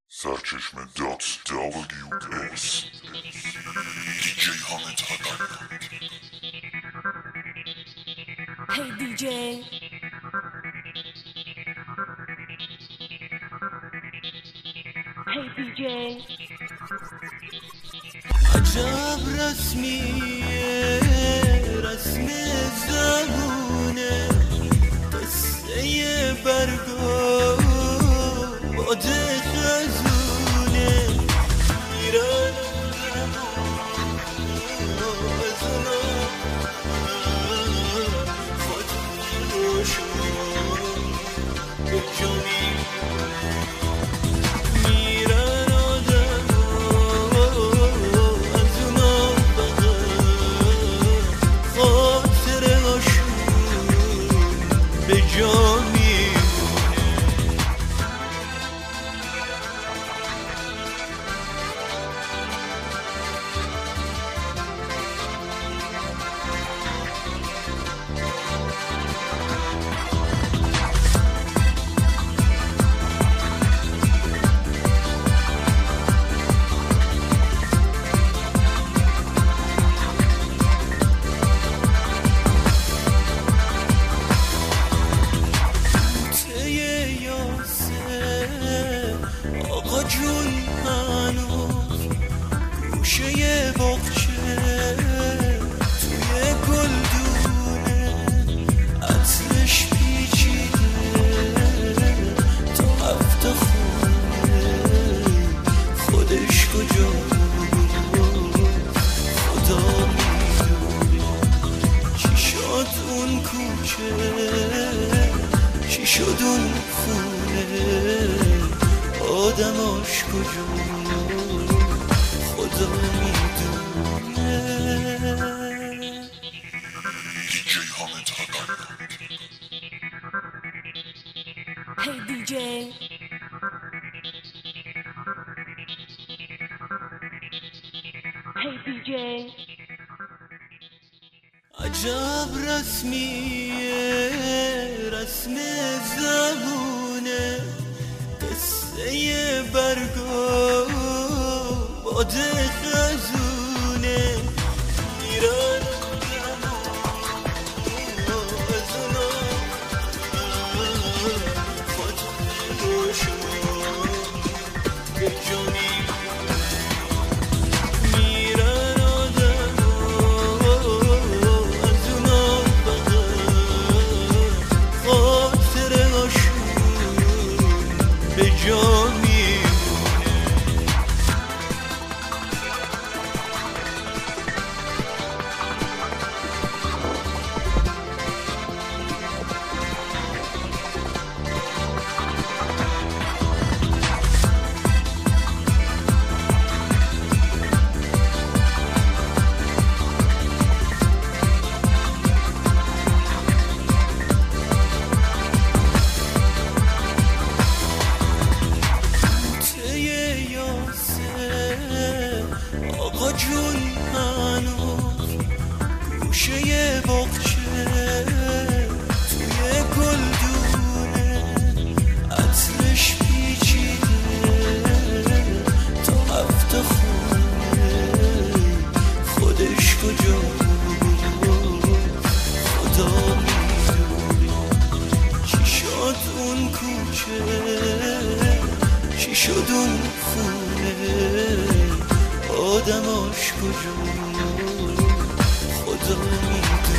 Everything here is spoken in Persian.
سرچشمه .ws دیجی حامد حقیقت. Hey DJ. Hey DJ. عجب رسمیه، رسم زبونه، قصه برگا باد خزونه. میرن از خود روشون به جا میرن آدم از اونا فقط خاطره هاشون به جا آقا جون هنوز گوشه باغچه توی گلدونه عطرش پیچیده تا هفته خونه. خودش کجا خدا میدونه. چی شد اون کوچه، چی شد اون خونه، آدماش کجا خدا میدونه. دیجی حامد حقیقت. Hey DJ. Hey DJ. عجب رسمیه، رسم زبونه، قصه برگا باد خزونه. میرن از اونا خود روشون به جا میرن آدم از اونا فقط خاطره هاشون به جا آقا جون هنوز گوشه باغچه توی گلدونه عطرش پیچیده تا هفته خونه. خودش کجا خدا میدونه. چی شد اون کوچه، چی شد اون خونه، آدماش کجا خدا میدونه.